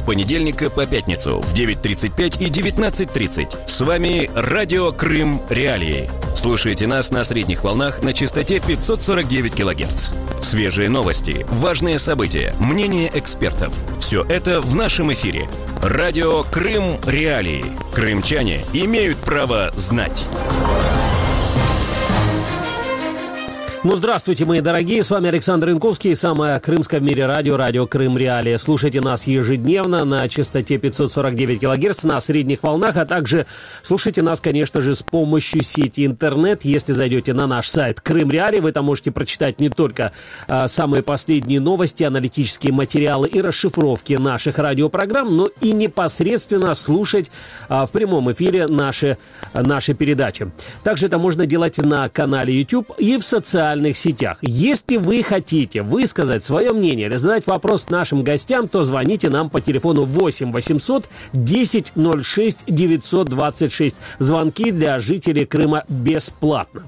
понедельника по пятницу в 9:35 и 19:30. С вами Радио Крым Реалии. Слушайте нас на средних волнах на частоте 549 кГц. Свежие новости, важные события, мнения экспертов. Все это в нашем эфире. Радио Крым Реалии. Крымчане имеют право знать. Ну, здравствуйте, мои дорогие, с вами Александр Янковский, самое крымское в мире радио Крым Реалии. Слушайте нас ежедневно на частоте 549 кГц на средних волнах, а также слушайте нас, конечно же, с помощью сети интернет. Если зайдете на наш сайт Крым Реалии, вы там можете прочитать не только самые последние новости, аналитические материалы и расшифровки наших радиопрограмм, но и непосредственно слушать в прямом эфире наши передачи. Также это можно делать на канале YouTube и в социальных сетях. Если вы хотите высказать свое мнение или задать вопрос нашим гостям, то звоните нам по телефону 8 800 10 06 926. Звонки для жителей Крыма бесплатно.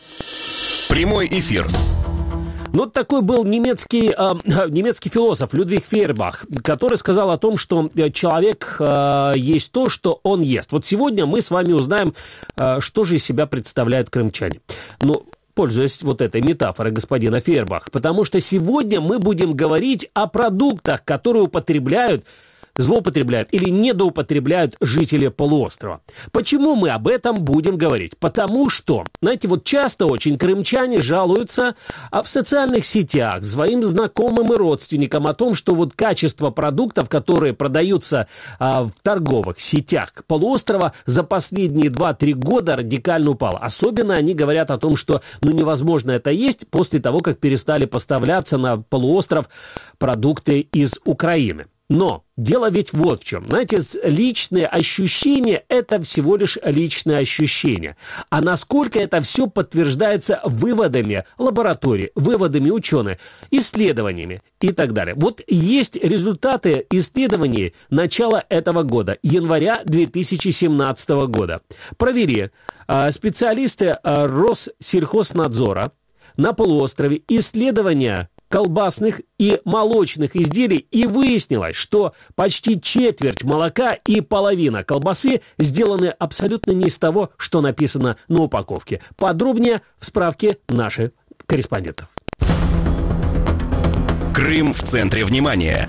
Прямой эфир. Ну, такой был немецкий философ Людвиг Фейербах, который сказал о том, что человек есть то, что он ест. Вот сегодня мы с вами узнаем, что же из себя представляют крымчане. Ну, пользуясь вот этой метафорой господина Фейербаха, потому что сегодня мы будем говорить о продуктах, которые злоупотребляют или недоупотребляют жители полуострова. Почему мы об этом будем говорить? Потому что, знаете, вот часто очень крымчане жалуются в социальных сетях своим знакомым и родственникам о том, что вот качество продуктов, которые продаются в торговых сетях полуострова, за последние 2-3 года радикально упало. Особенно они говорят о том, что невозможно это есть после того, как перестали поставляться на полуостров продукты из Украины. Но дело ведь вот в чем. Знаете, личные ощущения – это всего лишь личные ощущения. А насколько это все подтверждается выводами лабораторий, выводами ученых, исследованиями и так далее. Вот есть результаты исследований начала этого года, января 2017 года. Провели специалисты Россельхознадзора на полуострове исследования колбасных и молочных изделий, и выяснилось, что почти четверть молока и половина колбасы сделаны абсолютно не из того, что написано на упаковке. Подробнее в справке наших корреспондентов. Крым в центре внимания.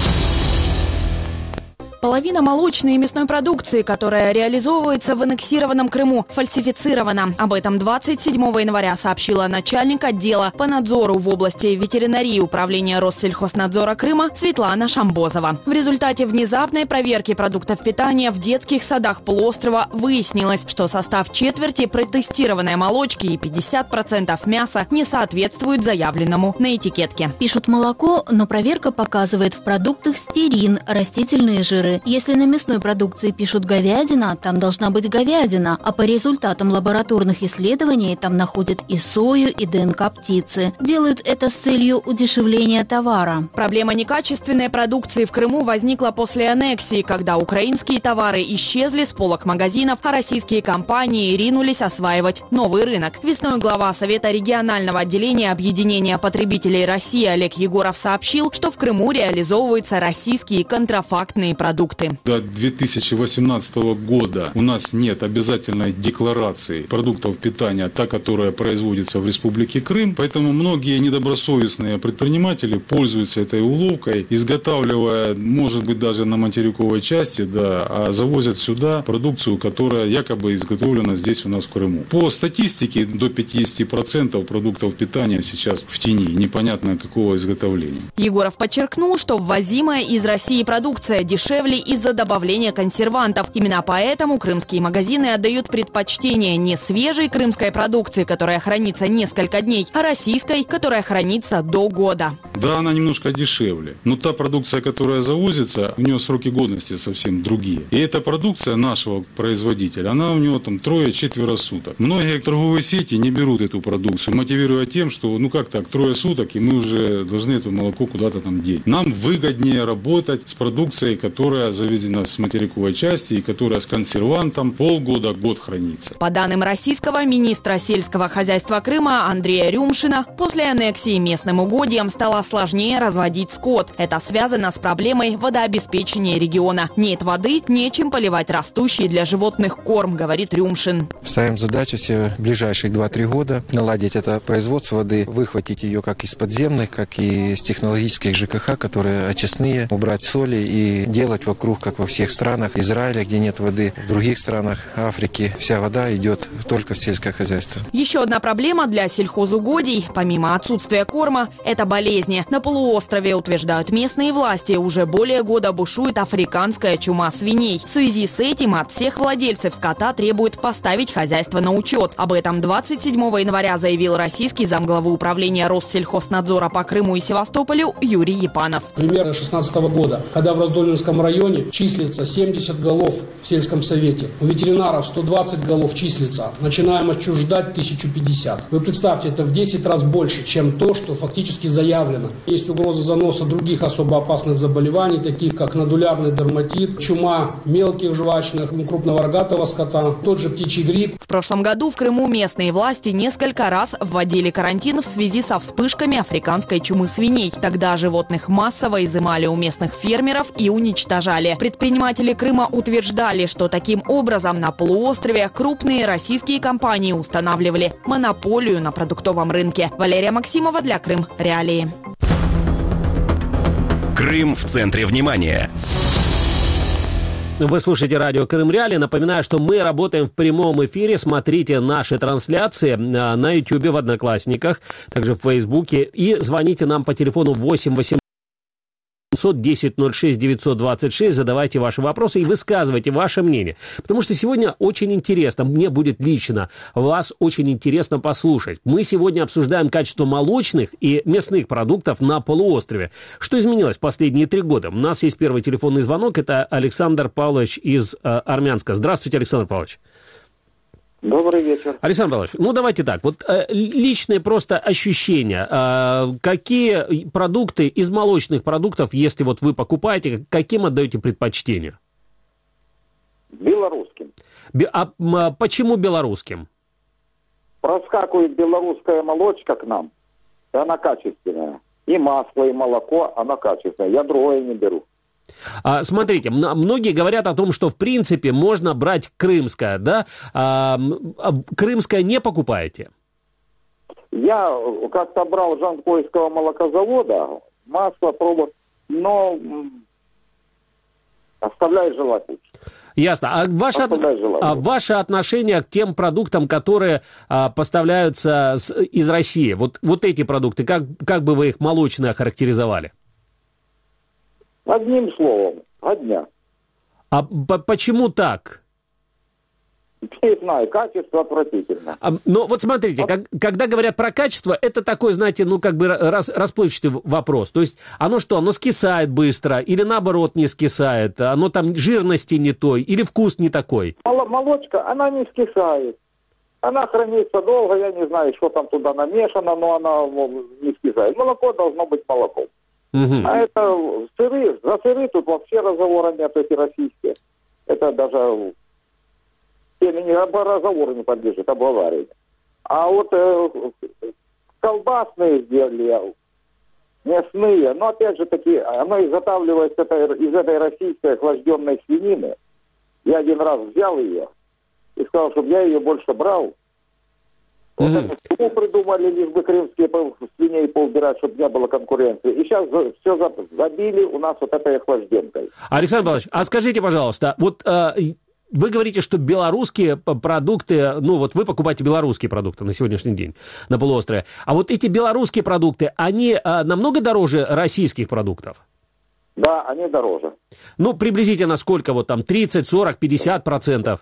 Половина молочной и мясной продукции, которая реализовывается в аннексированном Крыму, фальсифицирована. Об этом 27 января сообщила начальник отдела по надзору в области ветеринарии Управления Россельхознадзора Крыма Светлана Шамбозова. В результате внезапной проверки продуктов питания в детских садах полуострова выяснилось, что состав четверти протестированной молочки и 50% мяса не соответствуют заявленному на этикетке. Пишут молоко, но проверка показывает в продуктах стирин, растительные жиры. Если на мясной продукции пишут говядина, там должна быть говядина, а по результатам лабораторных исследований там находят и сою, и ДНК птицы. Делают это с целью удешевления товара. Проблема некачественной продукции в Крыму возникла после аннексии, когда украинские товары исчезли с полок магазинов, а российские компании ринулись осваивать новый рынок. Весной глава Совета регионального отделения Объединения потребителей России Олег Егоров сообщил, что в Крыму реализовываются российские контрафактные продукты. До 2018 года у нас нет обязательной декларации продуктов питания, та, которая производится в Республике Крым. Поэтому многие недобросовестные предприниматели пользуются этой уловкой, изготавливая, может быть, даже на материковой части, а завозят сюда продукцию, которая якобы изготовлена здесь у нас в Крыму. По статистике, до 50% продуктов питания сейчас в тени, непонятно какого изготовления. Егоров подчеркнул, что ввозимая из России продукция дешевле из-за добавления консервантов. Именно поэтому крымские магазины отдают предпочтение не свежей крымской продукции, которая хранится несколько дней, а российской, которая хранится до года. Да, она немножко дешевле, но та продукция, которая завозится, у нее сроки годности совсем другие. И эта продукция нашего производителя, она у него там 3-4 суток. Многие торговые сети не берут эту продукцию, мотивируя тем, что как так, 3 суток, и мы уже должны это молоко куда-то там деть. Нам выгоднее работать с продукцией, которая которая завезена с материковой части и которая с консервантом полгода-год хранится. По данным российского министра сельского хозяйства Крыма Андрея Рюмшина, после аннексии местным угодьям стало сложнее разводить скот. Это связано с проблемой водообеспечения региона. Нет воды, нечем поливать растущий для животных корм, говорит Рюмшин. Ставим задачу себе в ближайшие 2-3 года наладить это производство воды, выхватить ее как из подземных, как и из технологических ЖКХ, которые очистные, убрать соли и делать вокруг, как во всех странах Израиля, где нет воды, в других странах Африки вся вода идет только в сельское хозяйство. Еще одна проблема для сельхозугодий, помимо отсутствия корма, это болезни. На полуострове, утверждают местные власти, уже более года бушует африканская чума свиней. В связи с этим от всех владельцев скота требуют поставить хозяйство на учет. Об этом 27 января заявил российский замглавы управления Россельхознадзора по Крыму и Севастополю Юрий Епанов. Примерно 2016 года, когда в Раздольнинском районе числится 70 голов в сельском совете, у ветеринаров 120 голов числится, начинаем отчуждать 1050. Вы представьте, это в 10 раз больше, чем то, что фактически заявлено. Есть угроза заноса других особо опасных заболеваний, таких как нодулярный дерматит, чума мелких жвачных, крупного рогатого скота, тот же птичий грипп. В прошлом году в Крыму местные власти несколько раз вводили карантин в связи со вспышками африканской чумы свиней. Тогда животных массово изымали у местных фермеров и уничтожали. Предприниматели Крыма утверждали, что таким образом на полуострове крупные российские компании устанавливали монополию на продуктовом рынке. Валерия Максимова для Крым Реалии. Крым в центре внимания. Вы слушаете радио Крым Реалии. Напоминаю, что мы работаем в прямом эфире. Смотрите наши трансляции на YouTube, в Одноклассниках, также в Фейсбуке. И звоните нам по телефону 8 800 10 06 926. Задавайте ваши вопросы и высказывайте ваше мнение. Потому что сегодня очень интересно, мне будет лично вас очень интересно послушать. Мы сегодня обсуждаем качество молочных и мясных продуктов на полуострове. Что изменилось в последние 3 года? У нас есть первый телефонный звонок. Это Александр Павлович из Армянска. Здравствуйте, Александр Павлович. Добрый вечер. Александр Павлович, ну давайте так, вот личные просто ощущения, какие продукты из молочных продуктов, если вот вы покупаете, каким отдаете предпочтение? Белорусским. А почему белорусским? Проскакивает белорусская молочка к нам, и она качественная. И масло, и молоко, она качественная. Я другое не беру. Смотрите, многие говорят о том, что в принципе можно брать крымское, да? Крымское не покупаете? Я как-то брал Жанкойского молокозавода, масло пробовал, но оставляет желать лучше. Ясно. А ваше отношение к тем продуктам, которые поставляются из России, вот эти продукты, как бы вы их молочные охарактеризовали? Одним словом, одня. А почему так? Не знаю, качество отвратительно. Но вот смотрите, когда говорят про качество, это такой, знаете, ну как бы расплывчатый вопрос. То есть оно что, оно скисает быстро или наоборот не скисает? Оно там жирности не той или вкус не такой? Молочка, она не скисает. Она хранится долго, я не знаю, что там туда намешано, но она не скисает. Молоко должно быть молоком. Угу. А это сыры, за сыры тут вообще разговора нет, эти российские. Это даже разговоры не подлежит, обговаривать. А вот колбасные изделия, мясные, но опять же таки, оно изготавливается из этой российской охлажденной свинины. Я один раз взял ее и сказал, чтобы я ее больше брал. Вот это чему придумали, лишь бы крымские свиней поубирать, чтобы не было конкуренции. И сейчас все забили у нас вот этой охлажденкой. Александр Павлович, а скажите, пожалуйста, вот вы говорите, что белорусские продукты, ну вот вы покупаете белорусские продукты на сегодняшний день на полуострове, а вот эти белорусские продукты, они намного дороже российских продуктов? Да, они дороже. Ну, приблизительно сколько, вот там, 30, 40, 50%?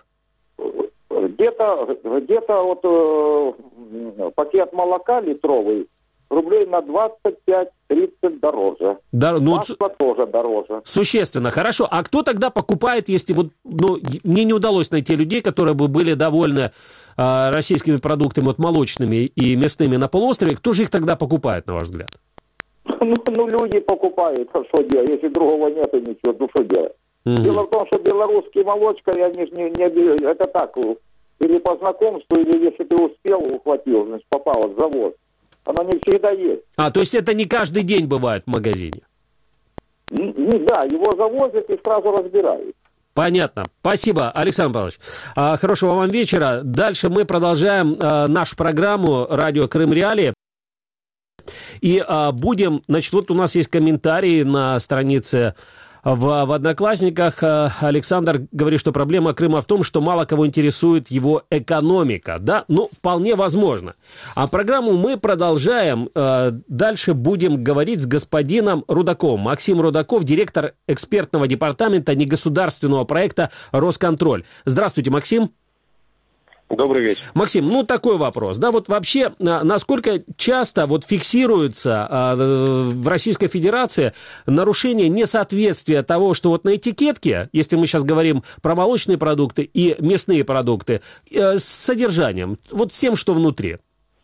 Где-то вот пакет молока литровый рублей на 25-30 дороже. Масло тоже дороже. Существенно. Хорошо. А кто тогда покупает, если вот, ну, мне не удалось найти людей, которые бы были довольны российскими продуктами, вот молочными и мясными на полуострове, кто же их тогда покупает, на ваш взгляд? Ну, люди покупают, а что делать? Если другого нет, и ничего, ну что делать? Дело в том, что белорусские молочка, они же не это так, или по знакомству, или если ты успел, ухватил, значит, попало в завод. Оно не всегда есть. То есть это не каждый день бывает в магазине? Да, его завозят и сразу разбирают. Понятно. Спасибо, Александр Павлович. Хорошего вам вечера. Дальше мы продолжаем нашу программу «Радио Крым Реалии». И будем... Значит, вот у нас есть комментарии на странице в Одноклассниках. Александр говорит, что проблема Крыма в том, что мало кого интересует его экономика. Да, ну, вполне возможно. А программу мы продолжаем. Дальше будем говорить с господином Рудаковым. Максим Рудаков, директор экспертного департамента негосударственного проекта «Росконтроль». Здравствуйте, Максим. Добрый вечер. Максим, ну такой вопрос, да, вот вообще, насколько часто вот фиксируется в Российской Федерации нарушение несоответствия того, что вот на этикетке, если мы сейчас говорим про молочные продукты и мясные продукты, с содержанием, вот с тем, что внутри?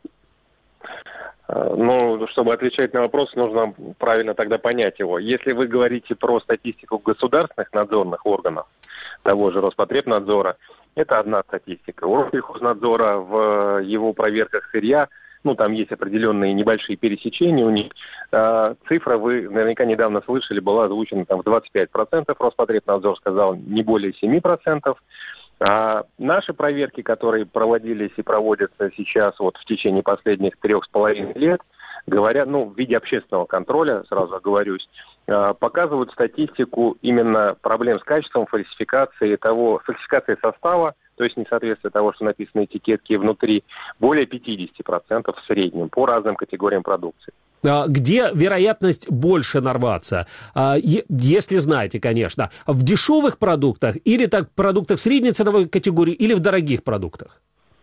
Ну, чтобы отвечать на вопрос, нужно правильно тогда понять его. Если вы говорите про статистику государственных надзорных органов, того же Роспотребнадзора, это одна статистика. У Россельхознадзора в его проверках сырья, ну, там есть определенные небольшие пересечения у них. Цифра, вы наверняка недавно слышали, была озвучена там в 25%. Роспотребнадзор сказал не более 7%. А наши проверки, которые проводились и проводятся сейчас вот в течение последних 3,5 лет, говорят, ну, в виде общественного контроля, сразу оговорюсь, показывают статистику именно проблем с качеством, фальсификации состава, то есть несоответствие того, что написано на этикетке внутри, более 50% в среднем по разным категориям продукции. Где вероятность больше нарваться? Если знаете, конечно. В дешевых продуктах или так продуктах средней ценовой категории, или в дорогих продуктах?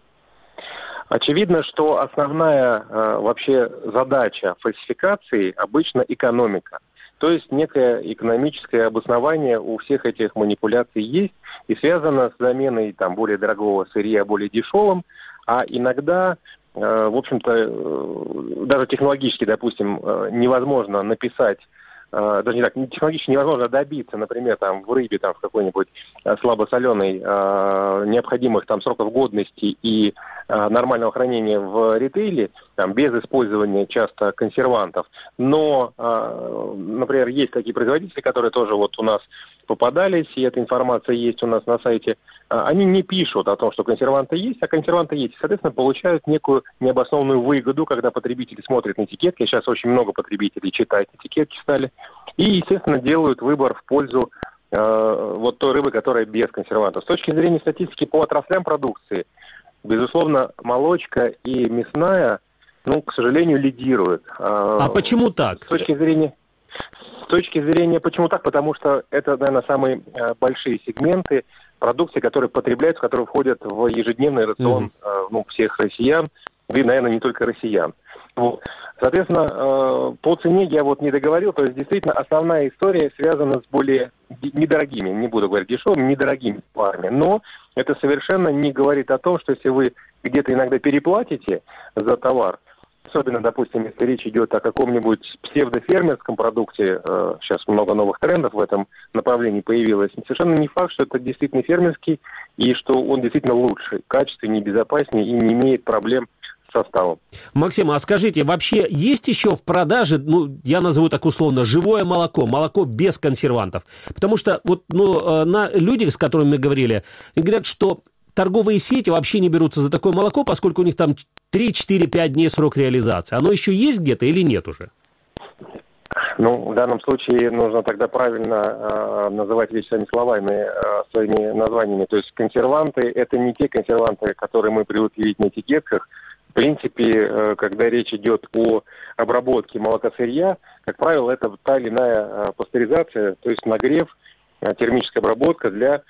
Очевидно, что основная вообще задача фальсификации обычно экономика. То есть некое экономическое обоснование у всех этих манипуляций есть и связано с заменой там более дорогого сырья более дешевым, а иногда, в общем-то, даже технологически, допустим, невозможно написать, даже не так, технологически невозможно добиться, например, там в рыбе, там в какой-нибудь слабосоленой необходимых там сроков годности и нормального хранения в ритейле, там, без использования часто консервантов. Но, например, есть такие производители, которые тоже вот у нас попадались, и эта информация есть у нас на сайте. Они не пишут о том, что консерванты есть, а консерванты есть. И, соответственно, получают некую необоснованную выгоду, когда потребители смотрят на этикетки. Сейчас очень много потребителей читают этикетки стали. И, естественно, делают выбор в пользу вот той рыбы, которая без консервантов. С точки зрения статистики по отраслям продукции, безусловно, молочка и мясная, ну, к сожалению, лидируют. А почему так? С точки зрения, почему так? Потому что это, наверное, самые большие сегменты продукции, которые потребляются, которые входят в ежедневный рацион всех россиян, и, наверное, не только россиян. Вот. Соответственно, по цене я вот не договорил, то есть действительно основная история связана с более недорогими, не буду говорить дешевыми, недорогими товарами, но это совершенно не говорит о том, что если вы где-то иногда переплатите за товар, особенно, допустим, если речь идет о каком-нибудь псевдофермерском продукте, сейчас много новых трендов в этом направлении появилось, совершенно не факт, что это действительно фермерский и что он действительно лучше, качественнее, безопаснее и не имеет проблем с составом. Максим, а скажите, вообще есть еще в продаже, ну, я назову так условно, живое молоко, молоко без консервантов? Потому что вот, люди, с которыми мы говорили, говорят, что торговые сети вообще не берутся за такое молоко, поскольку у них там 3-4-5 дней срок реализации. Оно еще есть где-то или нет уже? Ну, в данном случае нужно тогда правильно называть вещи своими словами, своими названиями. То есть консерванты – это не те консерванты, которые мы привыкли видеть на этикетках. В принципе, когда речь идет о обработке молокосырья, как правило, это та или иная пастеризация, то есть нагрев, термическая обработка для,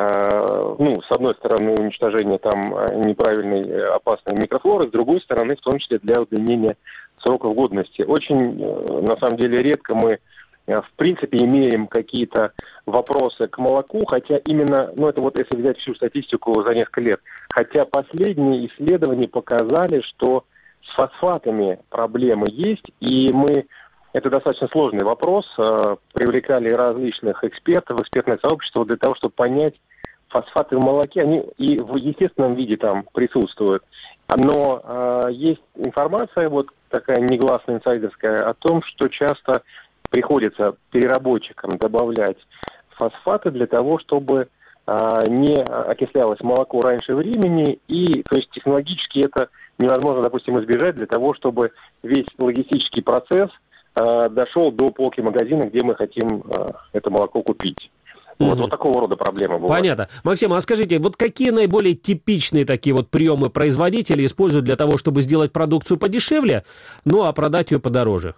с одной стороны, уничтожения там неправильной опасной микрофлоры, с другой стороны, в том числе для удлинения сроков годности. Очень, на самом деле, редко мы, в принципе, имеем какие-то вопросы к молоку, хотя именно, это вот если взять всю статистику за несколько лет, хотя последние исследования показали, что с фосфатами проблемы есть, и мы это достаточно сложный вопрос. Привлекали различных экспертов, экспертное сообщество для того, чтобы понять, фосфаты в молоке, они и в естественном виде там присутствуют. Но есть информация, вот такая негласная, инсайдерская, о том, что часто приходится переработчикам добавлять фосфаты для того, чтобы не окислялось молоко раньше времени, и то есть технологически это невозможно, допустим, избежать для того, чтобы весь логистический процесс дошел до полки магазина, где мы хотим это молоко купить. Вот такого рода проблемы бывают. Понятно. Максим, а скажите, вот какие наиболее типичные такие вот приемы производители используют для того, чтобы сделать продукцию подешевле, ну а продать ее подороже?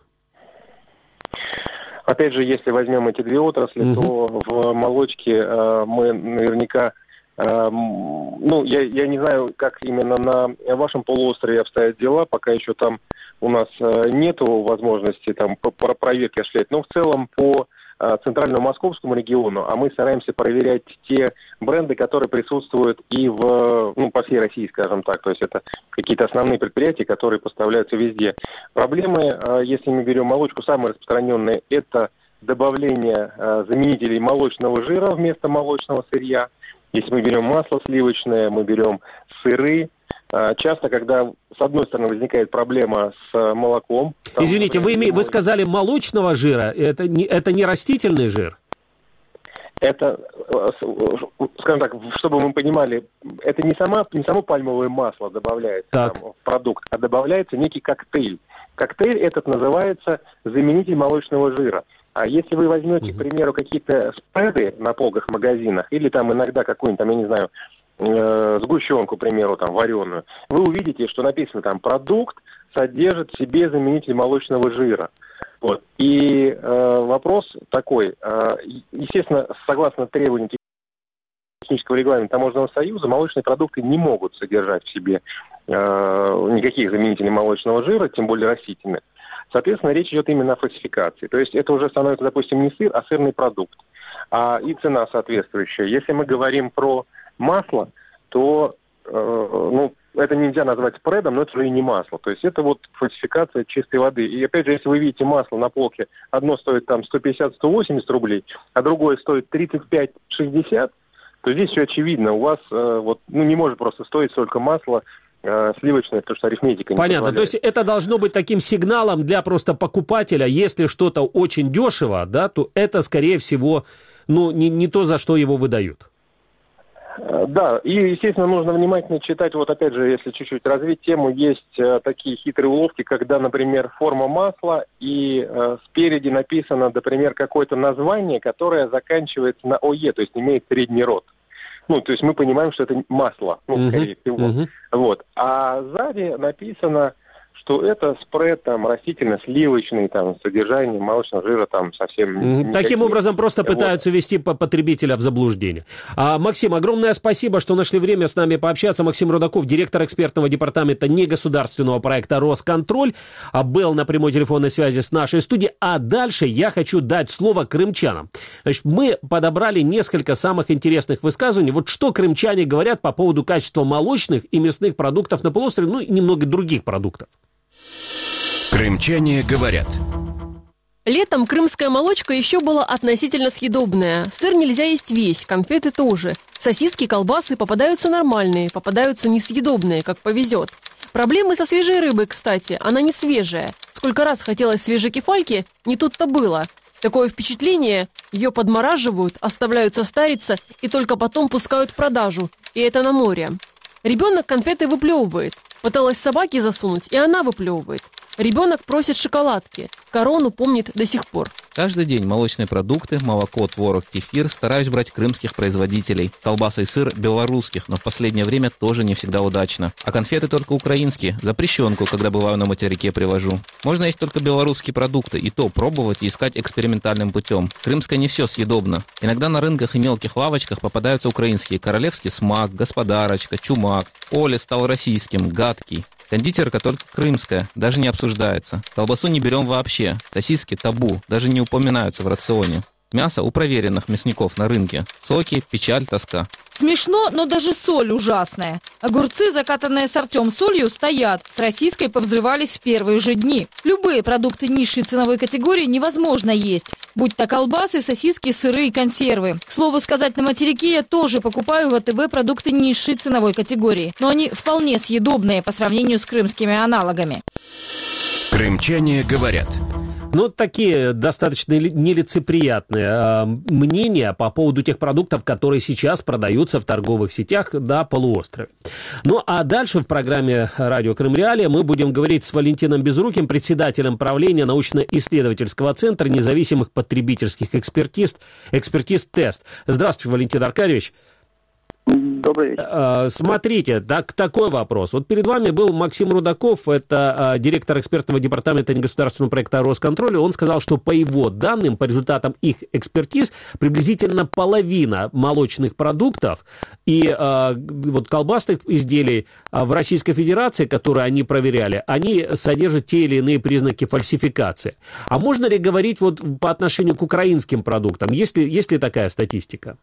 Опять же, если возьмем эти две отрасли, то в молочке мы наверняка... я не знаю, как именно на вашем полуострове обстоят дела, пока еще там у нас нету возможности там проверки осуществлять, но в целом по центральному московскому региону, а мы стараемся проверять те бренды, которые присутствуют и по всей России, скажем так, то есть это какие-то основные предприятия, которые поставляются везде. Проблемы, если мы берем молочку, самые распространенные, это добавление заменителей молочного жира вместо молочного сырья. Если мы берем масло сливочное, мы берем сыры. Часто, когда с одной стороны возникает проблема с молоком... Извините, вы сказали молочного жира, это не растительный жир? Это, скажем так, чтобы мы понимали, это не само пальмовое масло добавляется там, в продукт, а добавляется некий коктейль. Коктейль этот называется заменитель молочного жира. А если вы возьмете, к примеру, какие-то спреды на полках в магазинах, или там иногда какую-нибудь, там, я не знаю, сгущенку, к примеру, там, вареную, вы увидите, что написано там «продукт содержит в себе заменитель молочного жира». Вот. И вопрос такой, естественно, согласно требованиям технического регламента Таможенного союза, молочные продукты не могут содержать в себе никаких заменителей молочного жира, тем более растительных. Соответственно, речь идет именно о фальсификации. То есть это уже становится, допустим, не сыр, а сырный продукт. И цена соответствующая. Если мы говорим про масло, то это нельзя назвать спредом, но это уже и не масло. То есть это вот фальсификация чистой воды. И опять же, если вы видите масло на полке, одно стоит там 150-180 рублей, а другое стоит 35-60, то здесь все очевидно. У вас не может просто стоить столько масла сливочное, потому что арифметика не Понятно. позволяет. То есть это должно быть таким сигналом для просто покупателя. Если что-то очень дешево, да, то это, скорее всего, не то, за что его выдают. Да, и, естественно, нужно внимательно читать, вот опять же, если чуть-чуть развить тему, есть такие хитрые уловки, когда, например, форма масла, и спереди написано, например, какое-то название, которое заканчивается на ОЕ, то есть имеет средний род. То есть мы понимаем, что это масло, скорее всего. Вот. А сзади написано, что это спред там растительно-сливочный, там, содержание молочного жира там совсем... Таким образом просто пытаются ввести потребителя в заблуждение. Максим, огромное спасибо, что нашли время с нами пообщаться. Максим Рудаков, директор экспертного департамента негосударственного проекта «Росконтроль», был на прямой телефонной связи с нашей студией. А дальше я хочу дать слово крымчанам. Значит, мы подобрали несколько самых интересных высказываний. Вот что крымчане говорят по поводу качества молочных и мясных продуктов на полуострове, и немного других продуктов. Крымчане говорят. Летом крымская молочка еще была относительно съедобная. Сыр нельзя есть весь, конфеты тоже. Сосиски, колбасы попадаются нормальные, попадаются несъедобные, как повезет. Проблемы со свежей рыбой, кстати, она не свежая. Сколько раз хотелось свежей кефальки, не тут-то было. Такое впечатление, ее подмораживают, оставляют состариться и только потом пускают в продажу. И это на море. Ребенок конфеты выплевывает. Пыталась собаке засунуть, и она выплевывает. Ребенок просит шоколадки. Корону помнит до сих пор. Каждый день молочные продукты, молоко, творог, кефир стараюсь брать крымских производителей. Колбаса и сыр белорусских, но в последнее время тоже не всегда удачно. А конфеты только украинские. Запрещенку, когда бываю на материке, привожу. Можно есть только белорусские продукты, и то пробовать и искать экспериментальным путем. Крымское не все съедобно. Иногда на рынках и мелких лавочках попадаются украинские: королевский смак, господарочка, чумак. Оля стал российским, гадкий. Кондитерка только крымская, даже не обсуждается. Колбасу не берем вообще. Сосиски табу, даже не упоминаются в рационе. Мясо у проверенных мясников на рынке. Соки, печаль, тоска. Смешно, но даже соль ужасная. Огурцы, закатанные сортем солью, стоят. С российской повзрывались в первые же дни. Любые продукты низшей ценовой категории невозможно есть. Будь то колбасы, сосиски, сыры и консервы. К слову сказать, на материке я тоже покупаю в АТБ продукты низшей ценовой категории. Но они вполне съедобные по сравнению с крымскими аналогами. Крымчане говорят. Ну, такие достаточно нелицеприятные мнения по поводу тех продуктов, которые сейчас продаются в торговых сетях на полуострове. Ну, а дальше в программе «Радио Крым Реалии» мы будем говорить с Валентином Безруким, председателем правления научно-исследовательского центра независимых потребительских экспертиз «Тест». Здравствуйте, Валентин Аркадьевич. Добрый вечер. Смотрите, такой вопрос. Вот перед вами был Максим Рудаков, это директор экспертного департамента негосударственного проекта Росконтроля. Он сказал, что по его данным, по результатам их экспертиз, приблизительно половина молочных продуктов и вот колбасных изделий в Российской Федерации, которые они проверяли, они содержат те или иные признаки фальсификации. А можно ли говорить вот по отношению к украинским продуктам? Есть ли такая статистика?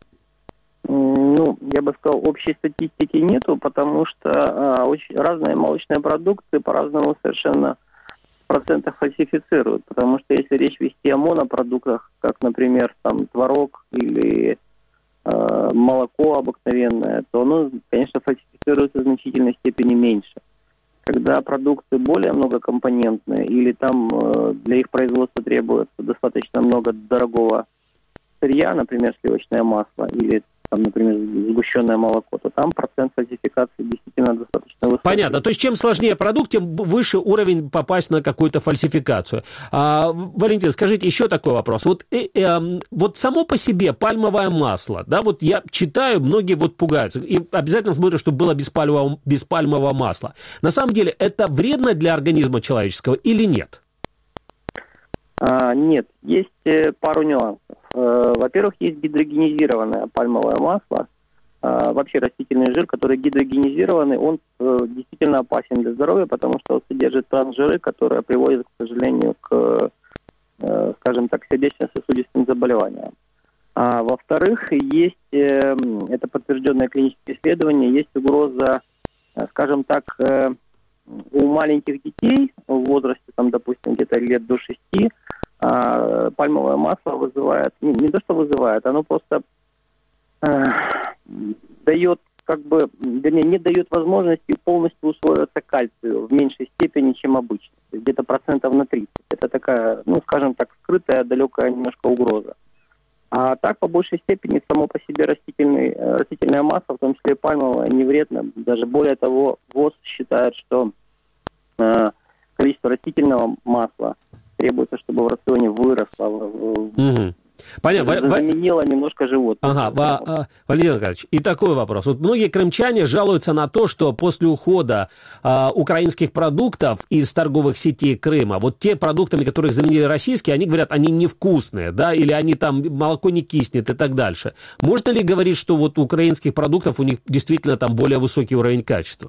Ну, я бы сказал, общей статистики нету, потому что очень разные молочные продукты по-разному совершенно в процентах фальсифицируют. Потому что если речь вести о монопродуктах, как, например, там творог или молоко обыкновенное, то оно, конечно, фальсифицируется в значительной степени меньше. Когда продукты более многокомпонентные или там для их производства требуется достаточно много дорогого сырья, например, сливочное масло или там, например, сгущенное молоко, то там процент фальсификации действительно достаточно высокий. Понятно. То есть, чем сложнее продукт, тем выше уровень попасть на какую-то фальсификацию. Валентин, скажите еще такой вопрос. Вот само по себе пальмовое масло, да, вот я читаю, многие вот пугаются, и обязательно смотрят, чтобы было без пальмового масла. На самом деле, это вредно для организма человеческого или нет? Нет, есть пару нюансов. Во-первых, есть гидрогенизированное пальмовое масло. Вообще растительный жир, который гидрогенизированный, он действительно опасен для здоровья, потому что он содержит трансжиры, которые приводят, к сожалению, к, скажем так, сердечно-сосудистым заболеваниям. А во-вторых, есть, это подтвержденное клиническое исследование, есть угроза, скажем так, у маленьких детей в возрасте, там, допустим, где-то лет до 6, пальмовое масло вызывает, не то что вызывает, оно просто дает, как бы, вернее, не дает возможности полностью усвоиться кальцию в меньшей степени, чем обычно. Где-то процентов на 30. Это такая, ну, скажем так, скрытая, далекая немножко угроза. А так, по большей степени, само по себе растительное масло, в том числе пальмовое, не вредно. Даже более того, ВОЗ считает, что количество растительного масла требуется, чтобы в рационе выросло, Понятно. Заменило немножко животных. Ага, Валентин Аркадьевич, и такой вопрос. Вот многие крымчане жалуются на то, что после ухода украинских продуктов из торговых сетей Крыма, вот те продуктами, которых заменили российские, они говорят, они невкусные, да, или они там, молоко не киснет и так дальше. Можно ли говорить, что вот у украинских продуктов у них действительно там более высокий уровень качества?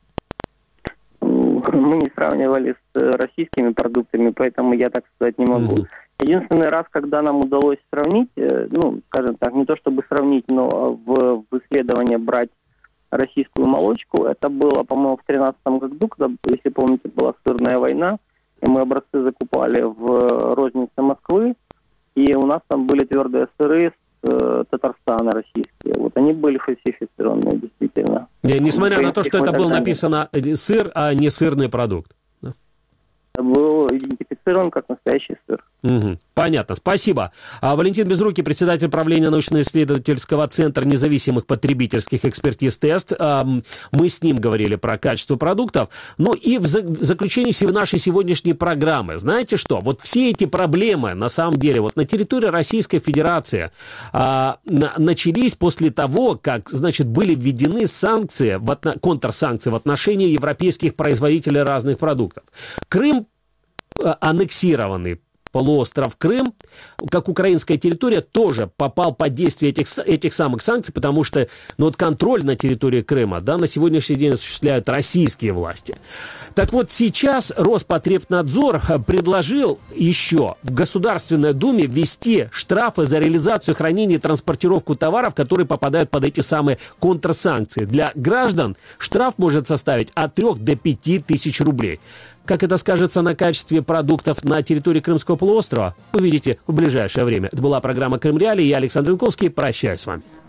Мы не сравнивали с российскими продуктами, поэтому я так сказать не могу. Единственный раз, когда нам удалось сравнить, ну, скажем так, не то чтобы сравнить, но в исследование брать российскую молочку, это было, по-моему, в 2013 году, когда, если помните, была сырная война, и мы образцы закупали в рознице Москвы, и у нас там были твердые сыры с Татарстана российские. Вот они были фальсифицированные, действительно. Несмотря на то, что это был написано сыр, а не сырный продукт. Был идентифицирован как настоящий сыр. Понятно, спасибо. Валентин Безрукий, председатель правления научно-исследовательского центра независимых потребительских экспертиз «Тест». Мы с ним говорили про качество продуктов. Ну и в заключении нашей сегодняшней программы, знаете что, вот все эти проблемы, на самом деле, вот на территории Российской Федерации начались после того, как, значит, были введены санкции, контрсанкции в отношении европейских производителей разных продуктов. Крым аннексированный полуостров Крым, как украинская территория, тоже попал под действие этих самых санкций, потому что контроль на территории Крыма, на сегодняшний день осуществляют российские власти. Так вот, сейчас Роспотребнадзор предложил еще в Государственной Думе ввести штрафы за реализацию, хранение и транспортировку товаров, которые попадают под эти самые контрсанкции. Для граждан штраф может составить от 3 до 5 тысяч рублей. Как это скажется на качестве продуктов на территории Крымского полуострова, увидите в ближайшее время. Это была программа «Крым Реалии». Я Александр Янковский. Прощаюсь с вами.